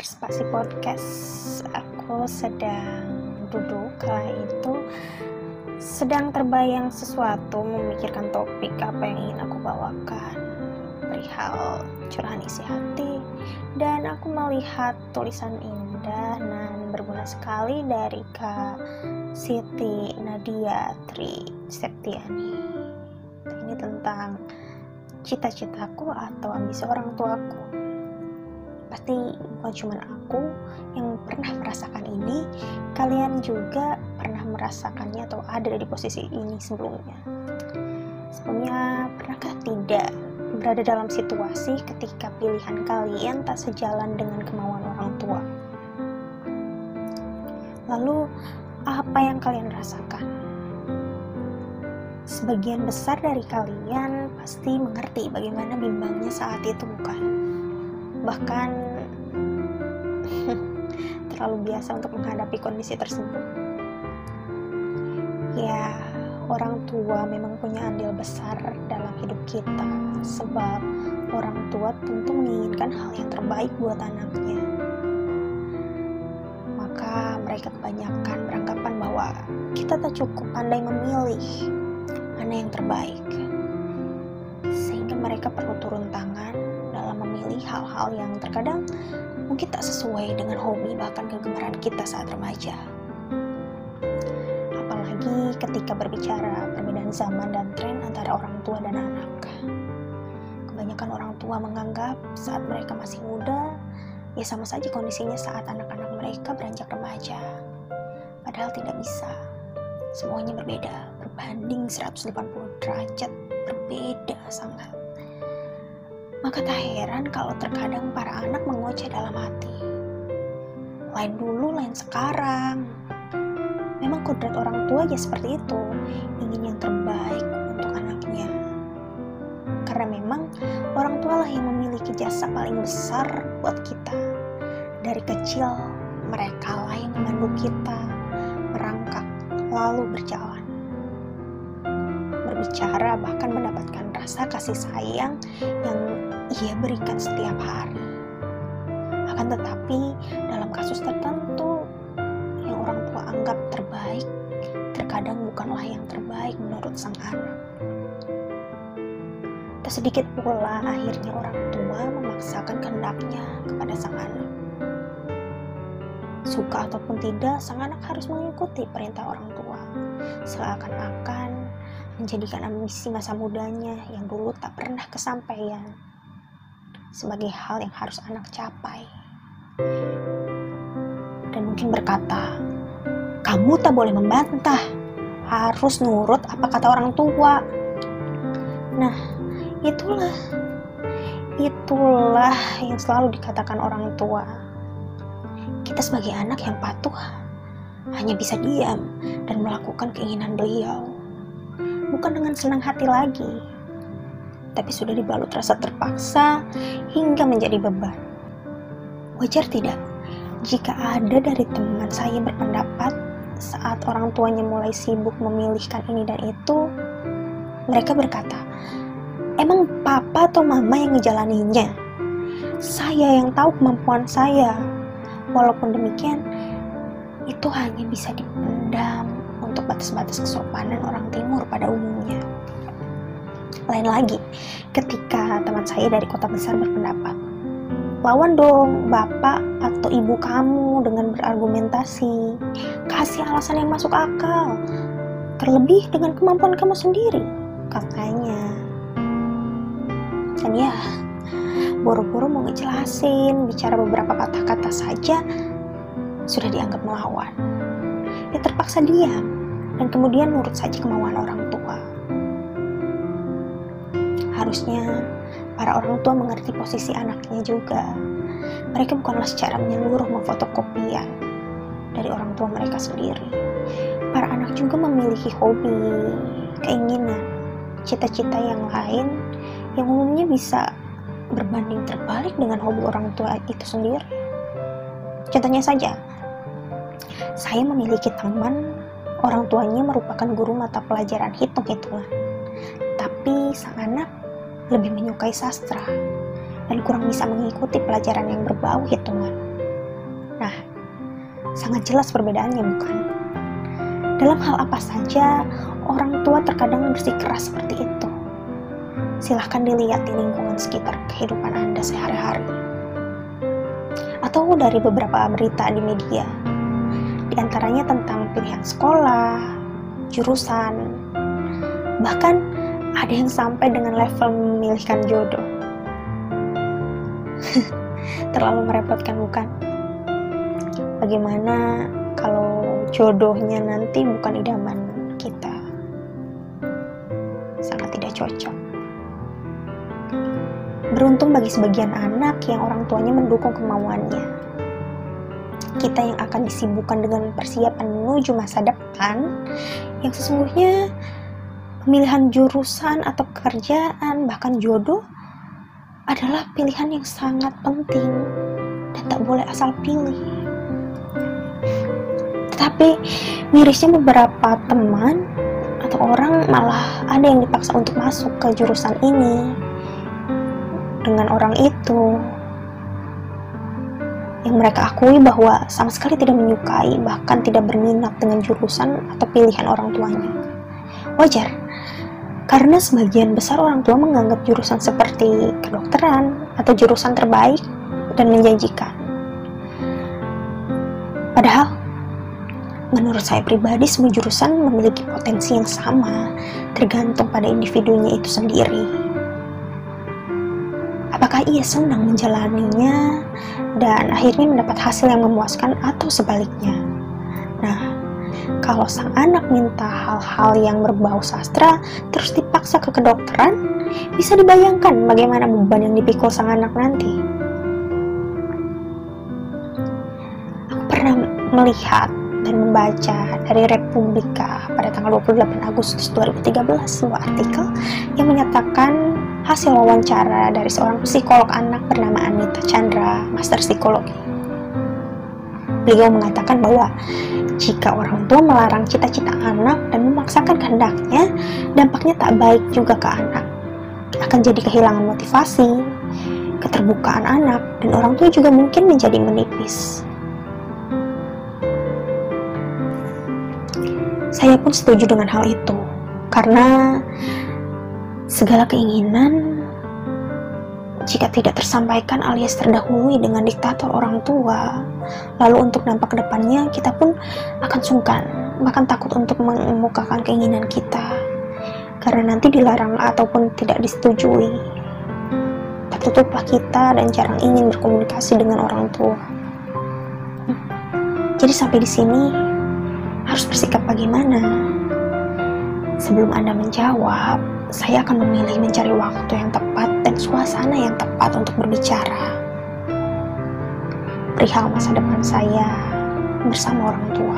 Spasi Podcast. Aku sedang duduk kala itu, sedang terbayang sesuatu, memikirkan topik apa yang ingin aku bawakan perihal curahan isi hati, dan aku melihat tulisan indah dan berguna sekali dari Kak Siti Nadia Tri Septiani. Ini tentang cita-citaku atau ambisi orang tuaku. Pasti bukan cuma aku yang pernah merasakan ini, kalian juga pernah merasakannya atau ada di posisi ini sebelumnya. Sebelumnya, pernahkah tidak berada dalam situasi ketika pilihan kalian tak sejalan dengan kemauan orang tua? Lalu, apa yang kalian rasakan? Sebagian besar dari kalian pasti mengerti bagaimana bimbangnya saat itu, bukan? Bahkan terlalu biasa untuk menghadapi kondisi tersebut. Ya, orang tua memang punya andil besar dalam hidup kita, sebab orang tua tentu menginginkan hal yang terbaik buat anaknya. Maka mereka kebanyakan beranggapan bahwa kita tak cukup pandai memilih mana yang terbaik, sehingga mereka perlu turun tangan dalam memilih hal-hal yang terkadang mungkin tak sesuai dengan hobi bahkan kegemaran kita saat remaja. Apalagi ketika berbicara perbedaan zaman dan tren antara orang tua dan anak. Kebanyakan orang tua menganggap saat mereka masih muda, ya sama saja kondisinya saat anak-anak mereka beranjak remaja. Padahal tidak bisa. Semuanya berbeda, berbanding 180 derajat, berbeda sangat. Maka tak heran kalau terkadang para anak mengoceh dalam hati. Lain dulu, lain sekarang. Memang kodrat orang tua ya seperti itu, ingin yang terbaik untuk anaknya. Karena memang orang tua lah yang memiliki jasa paling besar buat kita. Dari kecil, mereka lah yang memandu kita merangkak lalu berjalan. Berbicara bahkan mendapatkan rasa kasih sayang yang ia berikan setiap hari. Akan tetapi dalam kasus tertentu yang orang tua anggap terbaik, terkadang bukanlah yang terbaik menurut sang anak. Tak sedikit pula akhirnya orang tua memaksakan kehendaknya kepada sang anak. Suka ataupun tidak, sang anak harus mengikuti perintah orang tua, seakan-akan menjadikan ambisi masa mudanya yang dulu tak pernah kesampaian sebagai hal yang harus anak capai. Dan mungkin berkata, kamu tak boleh membantah, harus nurut apa kata orang tua. Nah, itulah yang selalu dikatakan orang tua. Kita sebagai anak yang patuh hanya bisa diam dan melakukan keinginan beliau, bukan dengan senang hati lagi, tapi sudah dibalut rasa terpaksa hingga menjadi beban. Wajar tidak jika ada dari teman saya berpendapat saat orang tuanya mulai sibuk memilihkan ini dan itu, mereka berkata, emang papa atau mama yang ngejalaninya? Saya yang tahu kemampuan saya. Walaupun demikian, itu hanya bisa dipendam untuk batas-batas kesopanan orang timur pada umumnya. Lain lagi, ketika teman saya dari kota besar berpendapat, lawan dong bapak atau ibu kamu dengan berargumentasi, kasih alasan yang masuk akal, terlebih dengan kemampuan kamu sendiri, katanya. Dan ya, buru-buru mau ngejelasin, bicara beberapa patah kata saja sudah dianggap melawan. Dia terpaksa diam dan kemudian nurut saja kemauan orang tua. Harusnya para orang tua mengerti posisi anaknya juga. Mereka bukanlah secara menyeluruh memfotokopian dari orang tua mereka sendiri. Para anak juga memiliki hobi, keinginan, cita-cita yang lain yang umumnya bisa berbanding terbalik dengan hobi orang tua itu sendiri. Contohnya saja, saya memiliki teman orang tuanya merupakan guru mata pelajaran hitung-hitungan, tapi sang anak lebih menyukai sastra dan kurang bisa mengikuti pelajaran yang berbau hitungan. Sangat jelas perbedaannya, bukan? Dalam hal apa saja, orang tua terkadang bersikeras seperti itu. Silahkan dilihat di lingkungan sekitar kehidupan Anda sehari-hari. Atau dari beberapa berita di media. Di antaranya tentang pilihan sekolah, jurusan, bahkan ada yang sampai dengan level memilihkan jodoh. Terlalu merepotkan, bukan? Bagaimana kalau jodohnya nanti bukan idaman kita? Sangat tidak cocok. Beruntung bagi sebagian anak yang orang tuanya mendukung kemauannya. Kita yang akan disibukkan dengan persiapan menuju masa depan, yang sesungguhnya pemilihan jurusan atau pekerjaan, bahkan jodoh, adalah pilihan yang sangat penting dan tak boleh asal pilih. Tetapi mirisnya beberapa teman atau orang malah ada yang dipaksa untuk masuk ke jurusan ini dengan orang itu yang mereka akui bahwa sama sekali tidak menyukai, bahkan tidak berminat dengan jurusan atau pilihan orang tuanya. Wajar, karena sebagian besar orang tua menganggap jurusan seperti kedokteran atau jurusan terbaik dan menjanjikan. Padahal menurut saya pribadi, semua jurusan memiliki potensi yang sama, tergantung pada individunya itu sendiri. Apakah ia senang menjalaninya dan akhirnya mendapat hasil yang memuaskan atau sebaliknya? Nah, kalau sang anak minta hal-hal yang berbau sastra terus dipaksa ke kedokteran, bisa dibayangkan bagaimana beban yang dipikul sang anak nanti. Aku pernah melihat dan membaca dari Republika pada tanggal 28 Agustus 2013 sebuah artikel yang menyatakan hasil wawancara dari seorang psikolog anak bernama Anita Chandra, Master Psikologi. Beliau mengatakan bahwa jika orang tua melarang cita-cita anak dan memaksakan kehendaknya, dampaknya tak baik juga ke anak. Akan jadi kehilangan motivasi, keterbukaan anak, dan orang tua juga mungkin menjadi menipis. Saya pun setuju dengan hal itu, karena segala keinginan jika tidak tersampaikan alias terdahului dengan diktator orang tua, lalu untuk dampak ke depannya kita pun akan sungkan, bahkan takut untuk mengemukakan keinginan kita, karena nanti dilarang ataupun tidak disetujui. Tertutuplah kita dan jarang ingin berkomunikasi dengan orang tua. Jadi sampai di sini harus bersikap bagaimana? Sebelum Anda menjawab, saya akan memilih mencari waktu yang tepat dan suasana yang tepat untuk berbicara perihal masa depan saya bersama orang tua.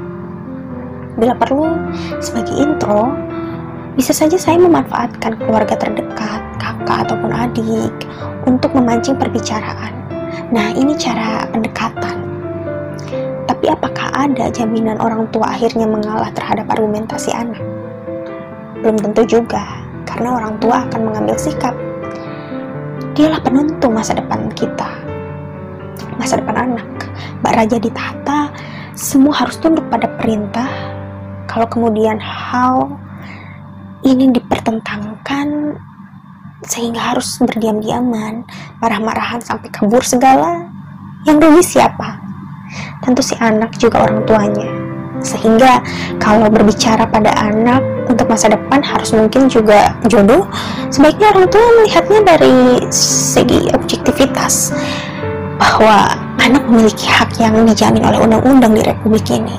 Bila perlu, sebagai intro, bisa saja saya memanfaatkan keluarga terdekat, kakak ataupun adik, untuk memancing perbicaraan. Nah, ini cara pendekatan. Tapi apakah ada jaminan orang tua akhirnya mengalah terhadap argumentasi anak? Belum tentu juga, karena orang tua akan mengambil sikap. Dialah penentu masa depan kita, masa depan anak. Bak raja ditata, semua harus tunduk pada perintah. Kalau kemudian hal ini dipertentangkan sehingga harus berdiam-diaman, marah-marahan sampai kabur segala, yang rugi siapa? Tentu si anak juga orang tuanya. Sehingga kalau berbicara pada anak untuk masa depan harus mungkin juga jodoh, sebaiknya orang tua melihatnya dari segi objektivitas, bahwa anak memiliki hak yang dijamin oleh undang-undang di Republik ini.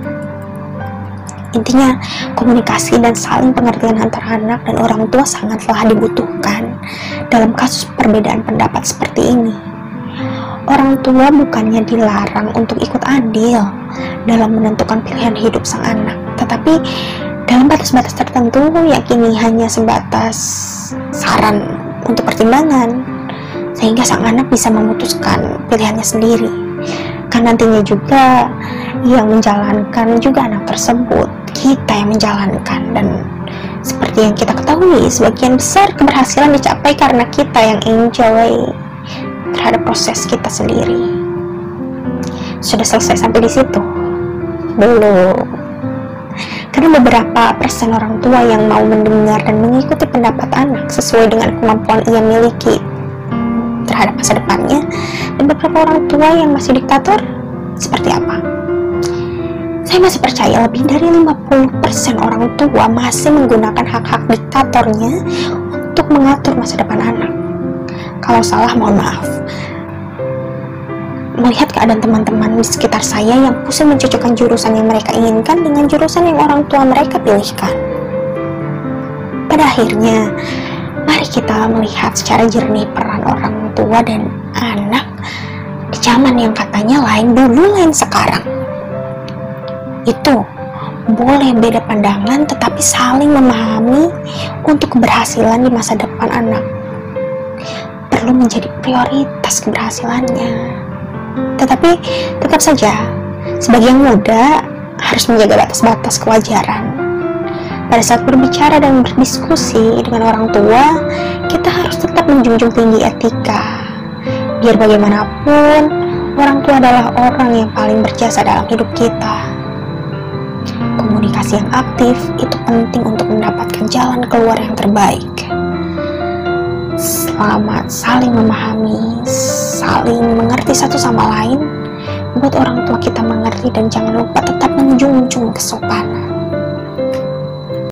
Intinya, komunikasi dan saling pengertian antara anak dan orang tua sangatlah dibutuhkan dalam kasus perbedaan pendapat seperti ini. Orang tua bukannya dilarang untuk ikut andil dalam menentukan pilihan hidup sang anak, tetapi dalam batas-batas tertentu, yakini hanya sebatas saran untuk pertimbangan, sehingga sang anak bisa memutuskan pilihannya sendiri. Kan nantinya juga yang menjalankan juga anak tersebut, kita yang menjalankan. Dan seperti yang kita ketahui, sebagian besar keberhasilan dicapai karena kita yang enjoy terhadap proses kita sendiri. Sudah selesai sampai di situ? Belum. Karena beberapa persen orang tua yang mau mendengar dan mengikuti pendapat anak sesuai dengan kemampuan ia miliki terhadap masa depannya, dan beberapa orang tua yang masih diktator seperti apa? Saya masih percaya lebih dari 50% orang tua masih menggunakan hak-hak diktatornya untuk mengatur masa depan anak. Kalau salah, mohon maaf. Melihat keadaan teman-teman di sekitar saya yang pusing mencocokkan jurusan yang mereka inginkan dengan jurusan yang orang tua mereka pilihkan. Pada akhirnya, mari kita melihat secara jernih peran orang tua dan anak di zaman yang katanya lain dulu, lain sekarang. Itu boleh beda pandangan, tetapi saling memahami untuk keberhasilan di masa depan anak perlu menjadi prioritas keberhasilannya. Tetapi tetap saja, sebagai yang muda harus menjaga batas-batas kewajaran. Pada saat berbicara dan berdiskusi dengan orang tua, kita harus tetap menjunjung tinggi etika. Biar bagaimanapun, orang tua adalah orang yang paling berjasa dalam hidup kita. Komunikasi yang aktif itu penting untuk mendapatkan jalan keluar yang terbaik. Selamat saling memahami, saling mengerti satu sama lain, buat orang tua kita mengerti, dan jangan lupa tetap menjunjung kesopanan.